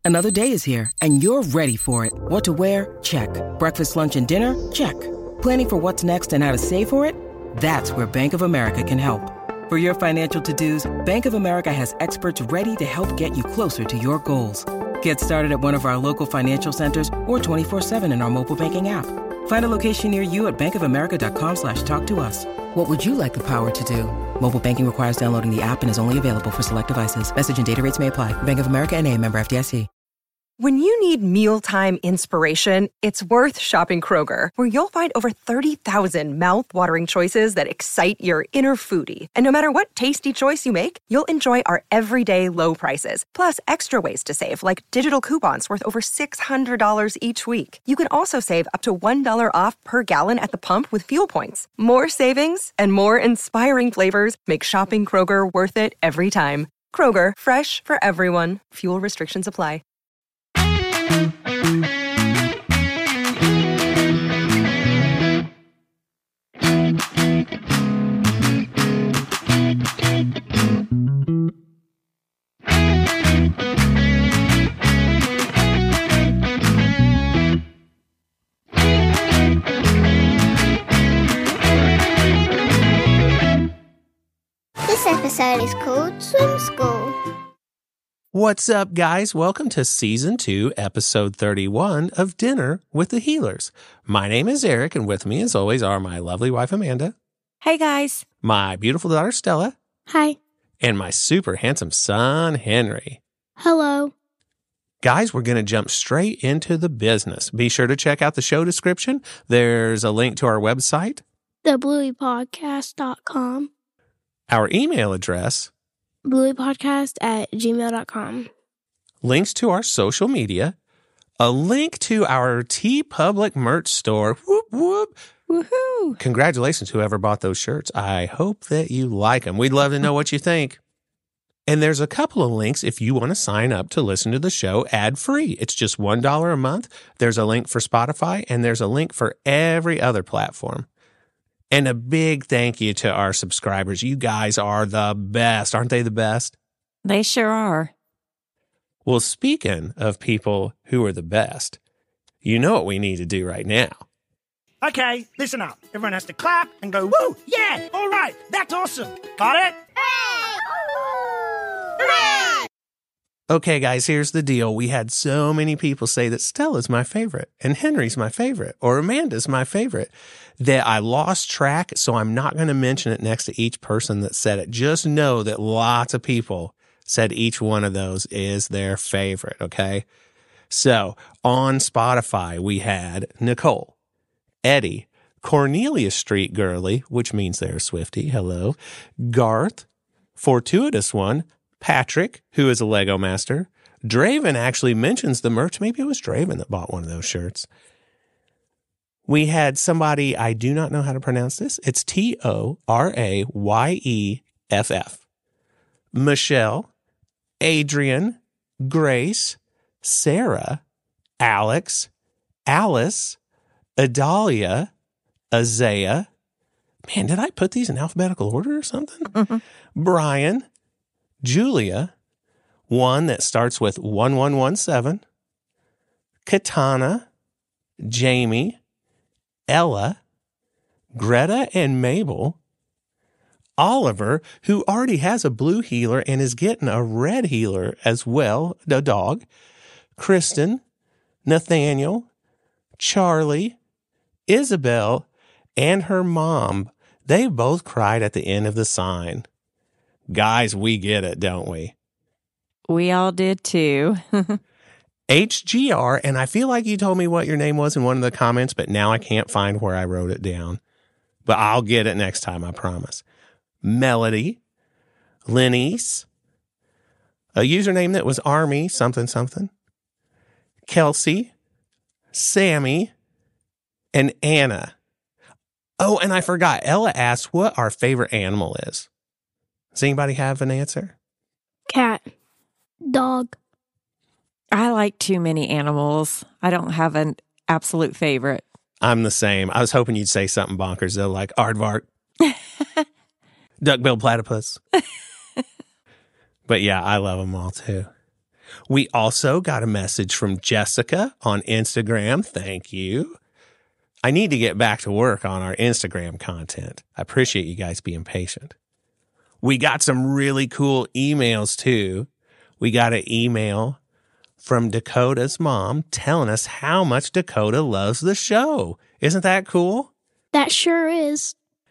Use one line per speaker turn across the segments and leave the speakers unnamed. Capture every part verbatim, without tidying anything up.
Another day is here, and you're ready for it. What to wear? Check. Breakfast, lunch, and dinner? Check. Planning for what's next and how to save for it? That's where Bank of America can help. For your financial to-dos, Bank of America has experts ready to help get you closer to your goals. Get started at one of our local financial centers or twenty-four seven in our mobile banking app. Find a location near you at bankofamerica.com slash talk to us. What would you like the power to do? Mobile banking requires downloading the app and is only available for select devices. Message and data rates may apply. Bank of America N A, member F D I C.
When you need mealtime inspiration, it's worth shopping Kroger, where you'll find over thirty thousand mouth-watering choices that excite your inner foodie. And no matter what tasty choice you make, you'll enjoy our everyday low prices, plus extra ways to save, like digital coupons worth over six hundred dollars each week. You can also save up to one dollar off per gallon at the pump with fuel points. More savings and more inspiring flavors make shopping Kroger worth it every time. Kroger, fresh for everyone. Fuel restrictions apply.
This episode is called Swim School.
What's up, guys? Welcome to Season two, Episode thirty-one of Dinner with the Healers. My name is Eric, and with me, as always, are my lovely wife, Amanda.
Hey, guys.
My beautiful daughter, Stella.
Hi.
And my super handsome son, Henry.
Hello.
Guys, we're going to jump straight into the business. Be sure to check out the show description. There's a link to our website,
the bluey podcast dot com.
Our email address,
blueypodcast at gmail dot com.
Links to our social media, a link to our TeePublic merch store. Whoop, whoop.
Woohoo.
Congratulations, whoever bought those shirts. I hope that you like them. We'd love to know what you think. And there's a couple of links if you want to sign up to listen to the show ad-free. It's just one dollar a month. There's a link for Spotify, and there's a link for every other platform. And a big thank you to our subscribers. You guys are the best. Aren't they the best?
They sure are.
Well, speaking of people who are the best, you know what we need to do right now.
Okay, listen up. Everyone has to clap and go, woo, yeah, all right, that's awesome. Got it?
Okay, guys, here's the deal. We had so many people say that Stella's my favorite, and Henry's my favorite, or Amanda's my favorite, that I lost track, so I'm not going to mention it next to each person that said it. Just know that lots of people said each one of those is their favorite, okay? So, on Spotify, we had Nicole, Eddie, Cornelia Street Girly, which means they're Swiftie, hello, Garth, Fortuitous One, Patrick, who is a Lego master. Draven actually mentions the merch. Maybe it was Draven that bought one of those shirts. We had somebody, I do not know how to pronounce this. It's T O R A Y E F F. Michelle, Adrian, Grace, Sarah, Alex, Alice, Adalia, Azea. Man, did I put these in alphabetical order or something? Mm-hmm. Brian, Julia, one that starts with one one one seven, Katana, Jamie, Ella, Greta and Mabel, Oliver, who already has a blue healer and is getting a red healer as well, the dog, Kristen, Nathaniel, Charlie, Isabel, and her mom. They both cried at the end of the sign. Guys, we get it, don't we?
We all did too.
H G R, and I feel like you told me what your name was in one of the comments, but now I can't find where I wrote it down. But I'll get it next time, I promise. Melody, Lenise, a username that was Army something something, Kelsey, Sammy, and Anna. Oh, and I forgot, Ella asked what our favorite animal is. Does anybody have an answer?
Cat. Dog.
I like too many animals. I don't have an absolute favorite.
I'm the same. I was hoping you'd say something bonkers, though, like aardvark, duck-billed platypus. But yeah, I love them all, too. We also got a message from Jessica on Instagram. Thank you. I need to get back to work on our Instagram content. I appreciate you guys being patient. We got some really cool emails too. We got an email from Dakota's mom telling us how much Dakota loves the show. Isn't that cool?
That sure is.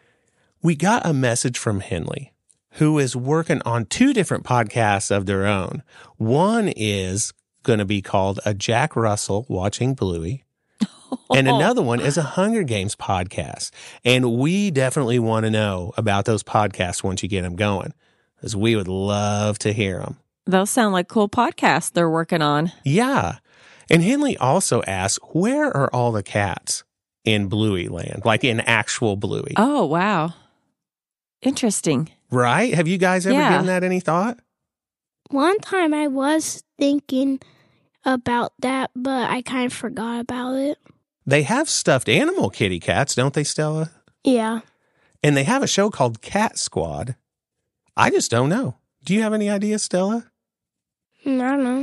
We got a message from Henley, who is working on two different podcasts of their own. One is going to be called A Jack Russell Watching Bluey. And another one is a Hunger Games podcast. And we definitely want to know about those podcasts once you get them going, because we would love to hear them.
Those sound like cool podcasts they're working on.
Yeah. And Henley also asked, where are all the cats in Bluey land? Like in actual Bluey.
Oh, wow. Interesting.
Right? Have you guys ever
Yeah.
given that any thought?
One time I was thinking about that, but I kind of forgot about it.
They have stuffed animal kitty cats, don't they, Stella?
Yeah.
And they have a show called Cat Squad. I just don't know. Do you have any ideas, Stella?
Mm, I don't know.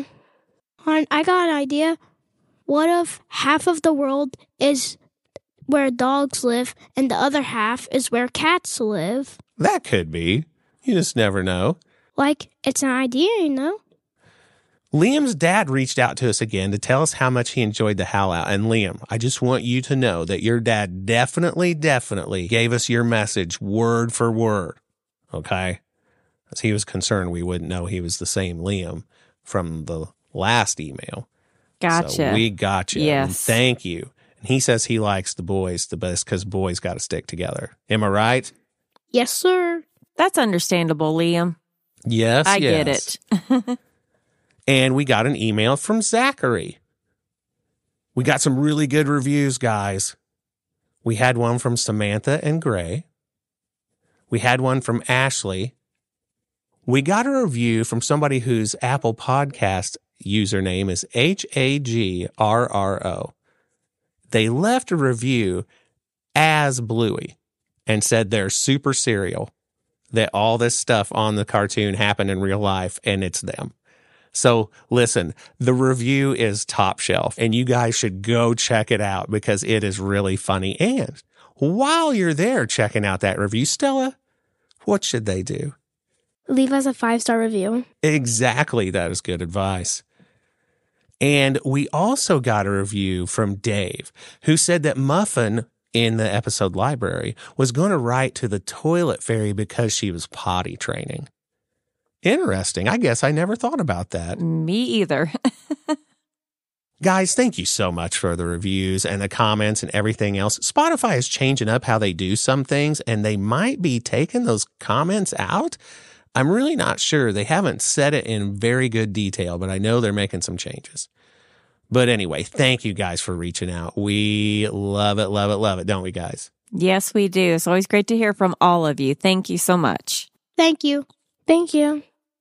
I I got an idea. What if half of the world is where dogs live and the other half is where cats live?
That could be. You just never know.
Like, it's an idea, you know?
Liam's dad reached out to us again to tell us how much he enjoyed the Howl Out. And Liam, I just want you to know that your dad definitely, definitely gave us your message word for word. Okay? Because he was concerned we wouldn't know he was the same Liam from the last email.
Gotcha.
So we got you.
Yes.
And thank you. And he says he likes the boys the best because boys got to stick together. Am I right?
Yes, sir.
That's understandable, Liam.
Yes,
I
yes.
get it.
And we got an email from Zachary. We got some really good reviews, guys. We had one from Samantha and Gray. We had one from Ashley. We got a review from somebody whose Apple Podcast username is H A G R R O. They left a review as Bluey and said they're super serial, that all this stuff on the cartoon happened in real life and it's them. So listen, the review is top shelf and you guys should go check it out because it is really funny. And while you're there checking out that review, Stella, what should they do?
Leave us a five-star review.
Exactly. That is good advice. And we also got a review from Dave, who said that Muffin in the episode library was going to write to the toilet fairy because she was potty training. Interesting. I guess I never thought about that.
Me either.
Guys, thank you so much for the reviews and the comments and everything else. Spotify is changing up how they do some things, and they might be taking those comments out. I'm really not sure. They haven't said it in very good detail, but I know they're making some changes. But anyway, thank you guys for reaching out. We love it, love it, love it, don't we, guys?
Yes, we do. It's always great to hear from all of you. Thank you so much.
Thank you. Thank you.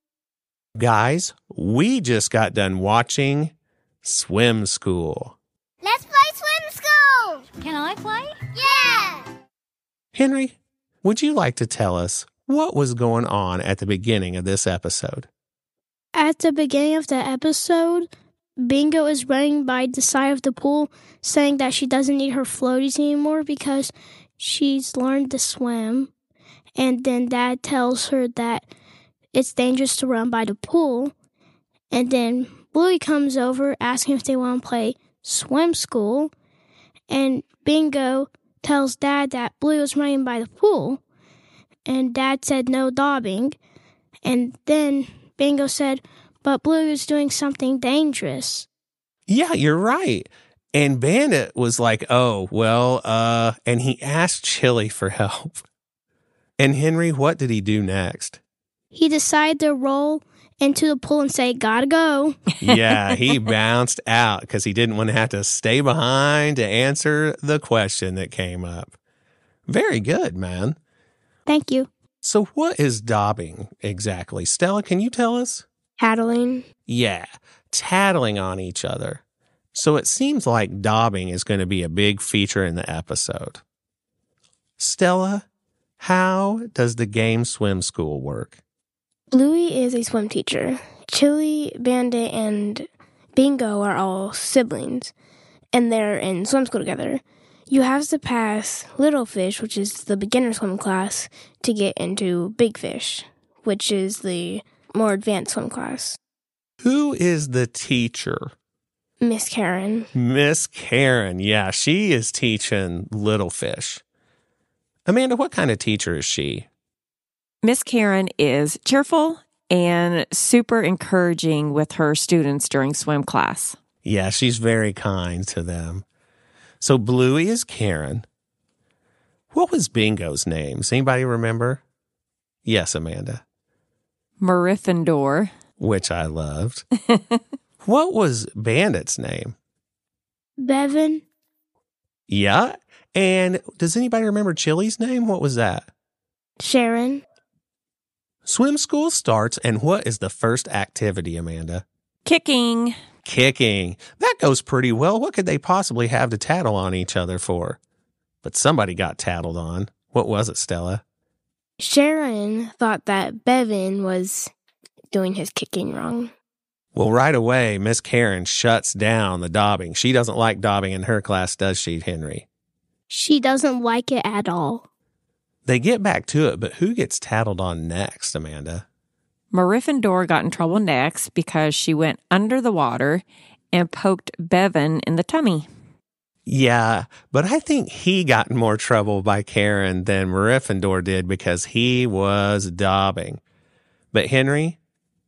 Guys, we just got done watching Swim School.
Let's play swim school!
Can I play?
Yeah!
Henry, would you like to tell us what was going on at the beginning of this episode?
At the beginning of the episode, Bingo is running by the side of the pool saying that she doesn't need her floaties anymore because she's learned to swim. And then Dad tells her that it's dangerous to run by the pool. And then Bluey comes over asking if they want to play swim school. And Bingo tells Dad that Bluey was running by the pool. And Dad said no daubing. And then Bingo said, but Bluey was doing something dangerous.
Yeah, you're right. And Bandit was like, oh, well, uh, and he asked Chili for help. And Henry, what did he do next?
He decided to roll into the pool and say, gotta go.
Yeah, he bounced out because he didn't want to have to stay behind to answer the question that came up. Very good, man.
Thank you.
So what is daubing exactly? Stella, can you tell us?
Tattling.
Yeah, tattling on each other. So it seems like daubing is going to be a big feature in the episode. Stella, how does the game Swim School work?
Bluey is a swim teacher. Chili, Bandit, and Bingo are all siblings, and they're in swim school together. You have to pass Little Fish, which is the beginner swim class, to get into Big Fish, which is the more advanced swim class.
Who is the teacher?
Miss Karen.
Miss Karen. Yeah, she is teaching Little Fish. Amanda, what kind of teacher is she?
Miss Karen is cheerful and super encouraging with her students during swim class.
Yeah, she's very kind to them. So Bluey is Karen. What was Bingo's name? Does anybody remember? Yes, Amanda.
Gryffindor.
Which I loved. What was Bandit's name?
Bevan.
Yeah. And does anybody remember Chili's name? What was that?
Sharon.
Swim school starts, and what is the first activity, Amanda?
Kicking.
Kicking. That goes pretty well. What could they possibly have to tattle on each other for? But somebody got tattled on. What was it, Stella?
Sharon thought that Bevan was doing his kicking wrong.
Well, right away, Miss Karen shuts down the dobbing. She doesn't like dobbing in her class, does she, Henry?
She doesn't like it at all.
They get back to it, but who gets tattled on next, Amanda?
Gryffindor got in trouble next because she went under the water and poked Bevan in the tummy.
Yeah, but I think he got in more trouble by Karen than Gryffindor did because he was dobbing. But Henry,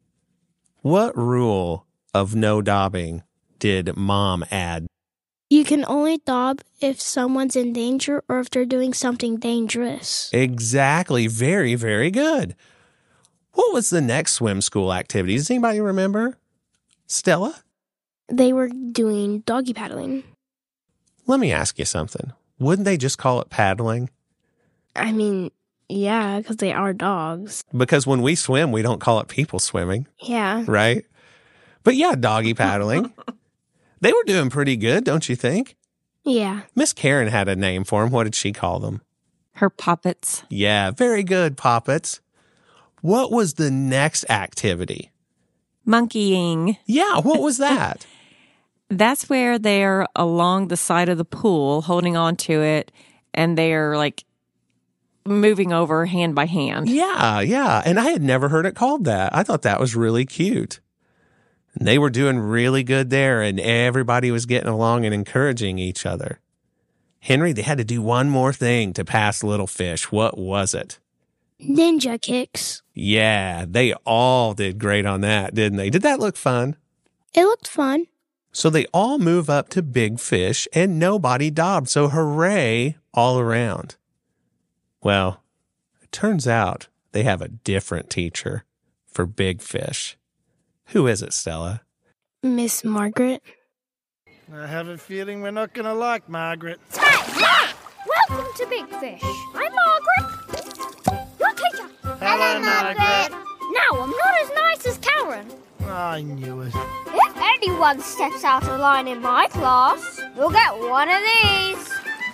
what rule of no dobbing did Mom add?
You can only dob if someone's in danger or if they're doing something dangerous.
Exactly. Very, very good. What was the next swim school activity? Does anybody remember? Stella?
They were doing doggy paddling.
Let me ask you something. Wouldn't they just call it paddling?
I mean, yeah, because they are dogs.
Because when we swim, we don't call it people swimming.
Yeah.
Right? But yeah, doggy paddling. They were doing pretty good, don't you think?
Yeah.
Miss Karen had a name for them. What did she call them?
Her puppets.
Yeah, very good, poppets. What was the next activity?
Monkeying.
Yeah, what was that?
That's where they're along the side of the pool, holding on to it, and they're like moving over hand by hand.
Yeah, yeah. And I had never heard it called that. I thought that was really cute. And they were doing really good there, and everybody was getting along and encouraging each other. Henry, they had to do one more thing to pass Little Fish. What was it?
Ninja kicks.
Yeah, they all did great on that, didn't they? Did that look fun?
It looked fun.
So they all move up to Big Fish, and nobody dobbed. So hooray all around. Well, it turns out they have a different teacher for Big Fish. Who is it, Stella?
Miss Margaret.
I have a feeling we're not going to like Margaret.
Hey, welcome to Big Fish. I'm Margaret, your teacher.
Hello, Margaret.
Now, I'm not as nice as Karen.
I knew it.
If anyone steps out of line in my class, you'll get one of these.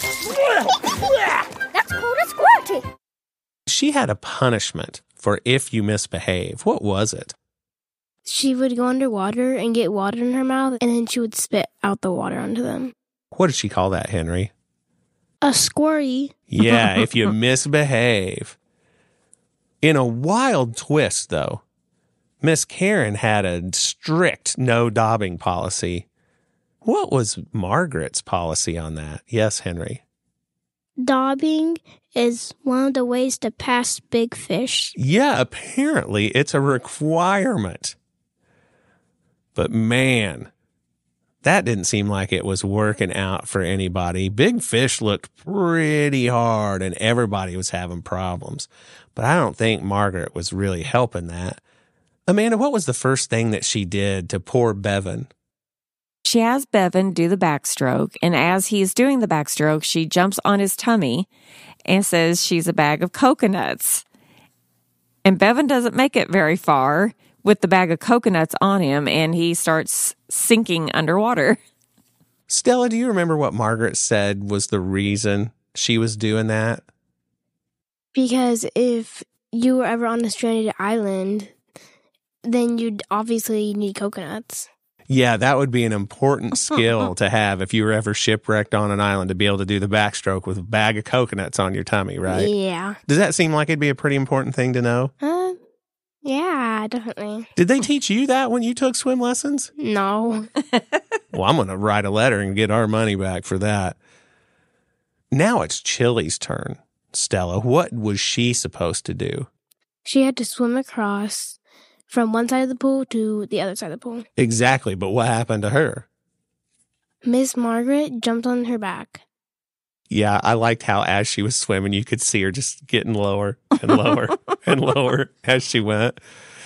That's called a squirty.
She had a punishment for if you misbehave. What was it?
She would go underwater and get water in her mouth, and then she would spit out the water onto them.
What did she call that, Henry?
A squirty.
Yeah, if you misbehave. In a wild twist, though, Miss Karen had a strict no dobbing policy. What was Margaret's policy on that? Yes, Henry.
Dobbing is one of the ways to pass Big Fish.
Yeah, apparently it's a requirement. But man, that didn't seem like it was working out for anybody. Big Fish looked pretty hard and everybody was having problems. But I don't think Margaret was really helping that. Amanda, what was the first thing that she did to poor Bevan?
She has Bevan do the backstroke, and as he's doing the backstroke, she jumps on his tummy and says she's a bag of coconuts. And Bevan doesn't make it very far with the bag of coconuts on him, and he starts sinking underwater.
Stella, do you remember what Margaret said was the reason she was doing that?
Because if you were ever on a stranded island, then you'd obviously need coconuts.
Yeah, that would be an important skill to have if you were ever shipwrecked on an island, to be able to do the backstroke with a bag of coconuts on your tummy, right?
Yeah.
Does that seem like it'd be a pretty important thing to know?
Uh, yeah, definitely.
Did they teach you that when you took swim lessons?
No.
Well, I'm going to write a letter and get our money back for that. Now it's Chili's turn. Stella, what was she supposed to do?
She had to swim across from one side of the pool to the other side of the pool.
Exactly, but what happened to her?
Miss Margaret jumped on her back.
Yeah, I liked how as she was swimming, you could see her just getting lower and lower and lower as she went.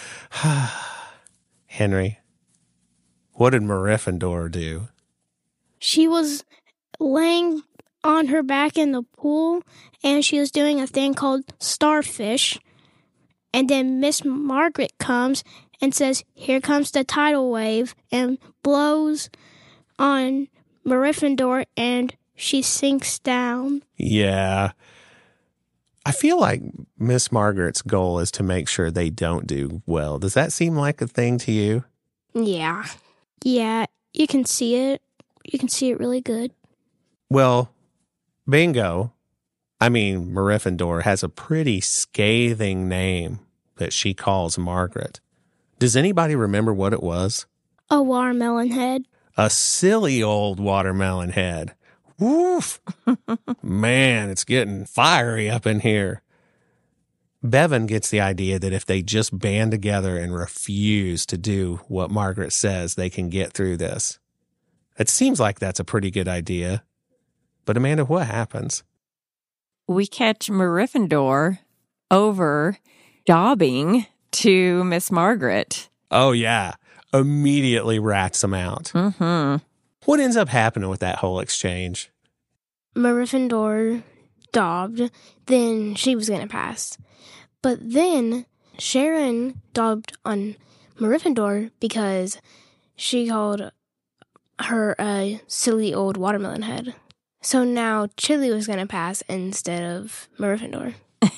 Henry, what did Gryffindor do?
She was laying on her back in the pool, and she was doing a thing called starfish. And then Miss Margaret comes and says, "Here comes the tidal wave," and blows on Gryffindor, and she sinks down.
Yeah. I feel like Miss Margaret's goal is to make sure they don't do well. Does that seem like a thing to you?
Yeah.
Yeah, you can see it. You can see it really good.
Well, bingo. I mean, Gryffindor has a pretty scathing name that she calls Margaret. Does anybody remember what it was?
A watermelon head.
A silly old watermelon head. Woof. Man, it's getting fiery up in here. Bevan gets the idea that if they just band together and refuse to do what Margaret says, they can get through this. It seems like that's a pretty good idea. But Amanda, what happens?
We catch Gryffindor over jobbing to Miss Margaret.
Oh, yeah. Immediately rats them out.
Mm-hmm.
What ends up happening with that whole exchange?
Gryffindor daubed, then she was going to pass. But then Sharon daubed on Gryffindor because she called her a silly old watermelon head. So now Chili was going to pass instead of Gryffindor.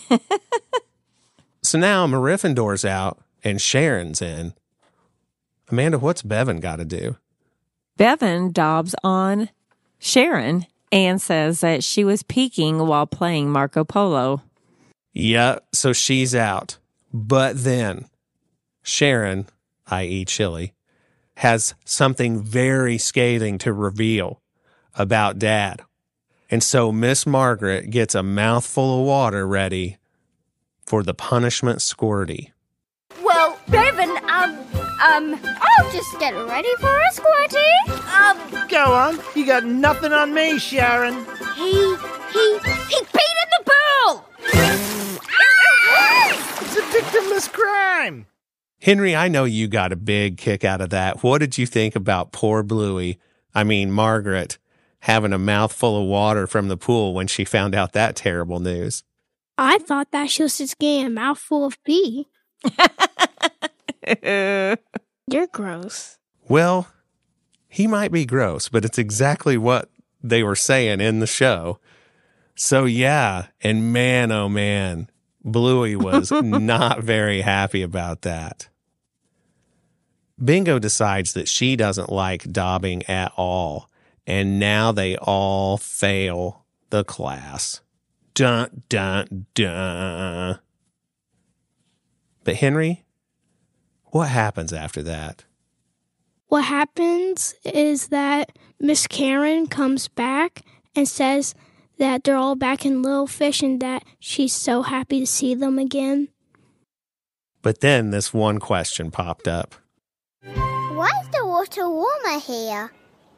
So now Gryffindor's out and Sharon's in. Amanda, what's Bevan got to do?
Bevan daubs on Sharon and says that she was peeking while playing Marco Polo.
Yeah, so she's out. But then Sharon, that is. Chili, has something very scathing to reveal about Dad. And so Miss Margaret gets a mouthful of water ready for the punishment squirty.
Well, Bevan, um, um, I'll just get ready for a squirty. Um,
Go on. You got nothing on me, Sharon.
he, he, he peed in the pool!
It's a victimless crime.
Henry, I know you got a big kick out of that. What did you think about poor Bluey, I mean Margaret, having a mouthful of water from the pool when she found out that terrible news?
I thought that she was just getting a mouthful of pee.
You're gross.
Well, he might be gross, but it's exactly what they were saying in the show. So yeah, and man, oh man, Bluey was not very happy about that. Bingo decides that she doesn't like daubing at all, and now they all fail the class. Dun, dun, dun. But Henry, what happens after that?
What happens is that Miss Karen comes back and says that they're all back in Little Fish and that she's so happy to see them again.
But then this one question popped up.
Why is the water warmer here?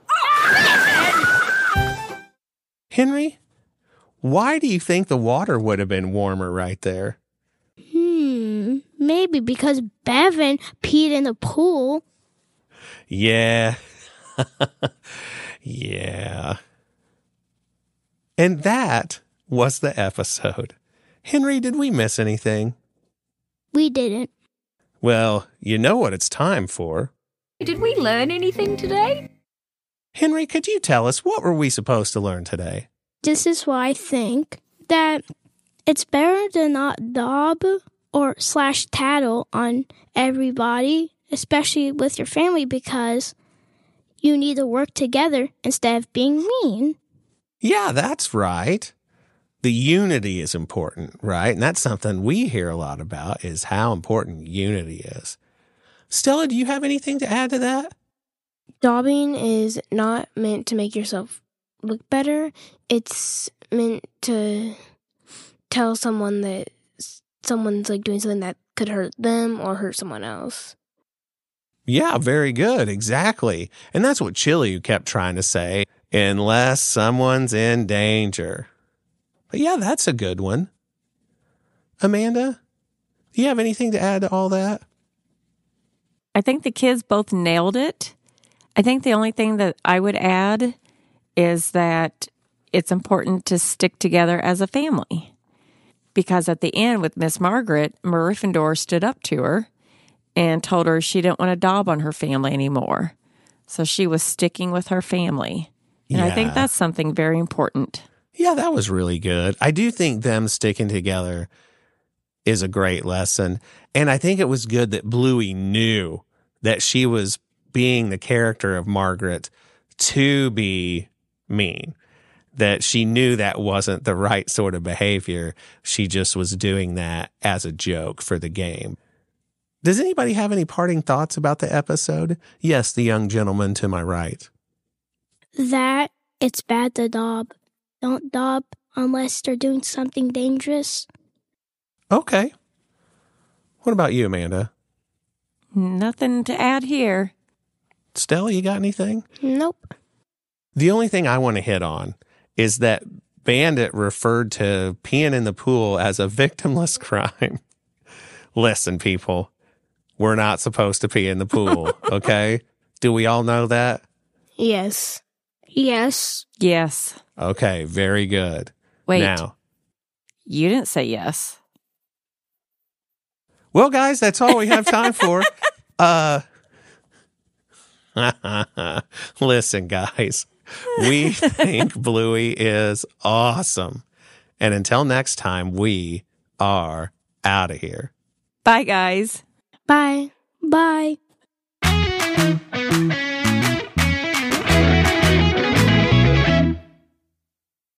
Henry, why do you think the water would have been warmer right there?
Hmm, maybe because Bevan peed in the pool.
Yeah. Yeah. And that was the episode. Henry, did we miss anything?
We didn't.
Well, you know what it's time for.
Did we learn anything today?
Henry, could you tell us what were we supposed to learn today?
This is why I think that it's better to not daub or slash tattle on everybody, especially with your family, because you need to work together instead of being mean.
Yeah, that's right. The unity is important, right? And that's something we hear a lot about, is how important unity is. Stella, do you have anything to add to that?
Daubing is not meant to make yourself look better. It's meant to tell someone that someone's like doing something that could hurt them or hurt someone else.
Yeah, very good. Exactly. And that's what Chili kept trying to say, unless someone's in danger. But yeah, that's a good one. Amanda, do you have anything to add to all that?
I think the kids both nailed it. I think the only thing that I would add is that it's important to stick together as a family. Because at the end with Miss Margaret, Gryffindor stood up to her and told her she didn't want to daub on her family anymore. So she was sticking with her family. And
yeah.
I think that's something very important.
Yeah, that was really good. I do think them sticking together is a great lesson. And I think it was good that Bluey knew that she was being the character of Margaret to be mean. That she knew that wasn't the right sort of behavior. She just was doing that as a joke for the game. Does anybody have any parting thoughts about the episode? Yes, the young gentleman to my right.
That it's bad to daub. Don't daub unless they're doing something dangerous.
Okay. What about you, Amanda?
Nothing to add here.
Stella, you got anything?
Nope.
The only thing I want to hit on is that Bandit referred to peeing in the pool as a victimless crime. Listen, people, we're not supposed to pee in the pool, okay? Do we all know that?
Yes.
Yes.
Yes.
Okay, very good.
Wait.
Now,
you didn't say yes.
Well, guys, that's all we have time for. Uh, listen, guys, we think Bluey is awesome. And until next time, we are out of here.
Bye, guys.
Bye.
Bye.